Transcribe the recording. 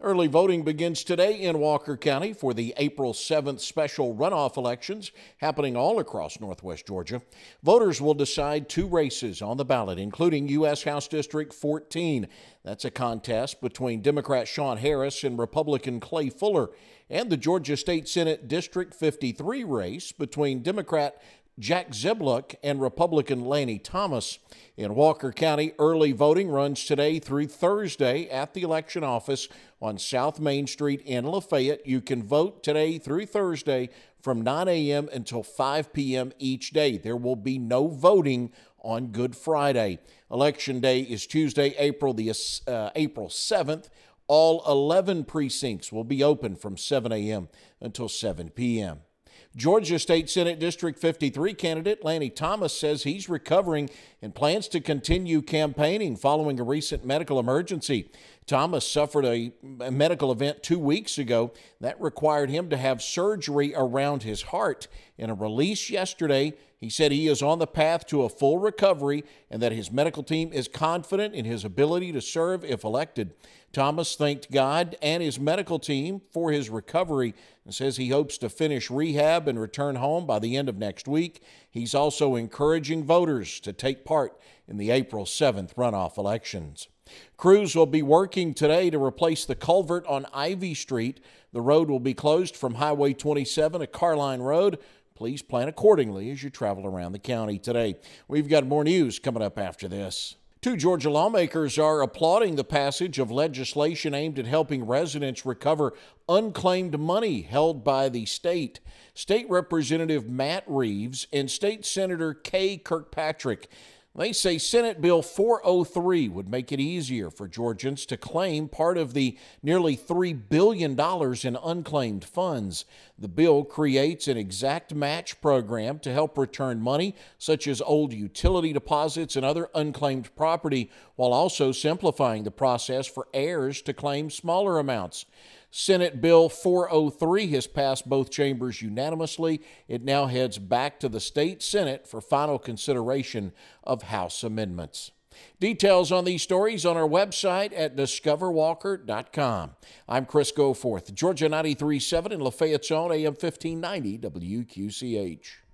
Early voting begins today in Walker County for the April 7th special runoff elections happening all across northwest Georgia. Voters will decide two races on the ballot, including U.S. House District 14. That's a contest between Democrat Sean Harris and Republican Clay Fuller, and the Georgia State Senate District 53 race between Democrat Jack Zebluck and Republican Lanny Thomas. In Walker County, early voting runs today through Thursday at the election office on South Main Street in Lafayette. You can vote today through Thursday from 9 a.m. until 5 p.m. each day. There will be no voting on Good Friday. Election day is Tuesday, April 7th. All 11 precincts will be open from 7 a.m. until 7 p.m. Georgia State Senate District 53 candidate Lanny Thomas says he's recovering and plans to continue campaigning following a recent medical emergency. Thomas suffered a medical event 2 weeks ago that required him to have surgery around his heart. In a release yesterday, he said he is on the path to a full recovery and that his medical team is confident in his ability to serve if elected. Thomas thanked God and his medical team for his recovery and says he hopes to finish rehab and return home by the end of next week. He's also encouraging voters to take part in the April 7th runoff elections. Crews will be working today to replace the culvert on Ivy Street. The road will be closed from Highway 27 to Carline Road. Please plan accordingly as you travel around the county today. We've got more news coming up after this. Two Georgia lawmakers are applauding the passage of legislation aimed at helping residents recover unclaimed money held by the state. State Representative Matt Reeves and State Senator Kay Kirkpatrick, they say Senate Bill 403 would make it easier for Georgians to claim part of the nearly $3 billion in unclaimed funds. The bill creates an exact match program to help return money, such as old utility deposits and other unclaimed property, while also simplifying the process for heirs to claim smaller amounts. Senate Bill 403 has passed both chambers unanimously. It now heads back to the state Senate for final consideration of House amendments. Details on these stories on our website at discoverwalker.com. I'm Chris Goforth, Georgia 93.7 in Lafayette's own AM 1590 WQCH.